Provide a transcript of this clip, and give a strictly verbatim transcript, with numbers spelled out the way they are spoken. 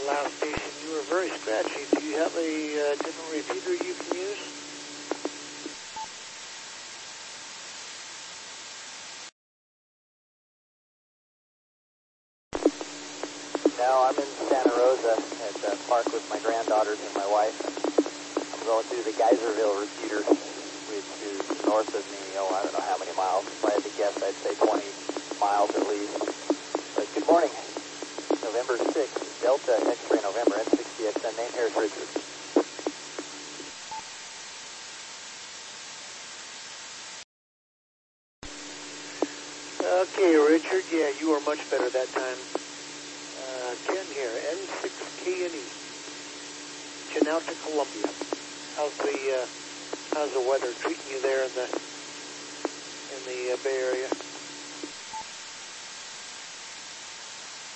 last station, you were very scratchy. Do you have a uh, different repeater you can use? No, I'm in Santa Rosa at the park with my granddaughters and my wife. I'm going through the Geyserville repeater, which is north of me. Oh, I don't know how many miles. If I had to guess, I'd say twenty miles at least. But good morning. November sixth, Delta X-ray November, N sixty X N, name Harris Richard. Okay, Richard, yeah, you were much better that time. Uh, Ken here, N six K N E, Janauta, Columbia. How's the, uh, how's the weather treating you there in the, in the uh, Bay Area?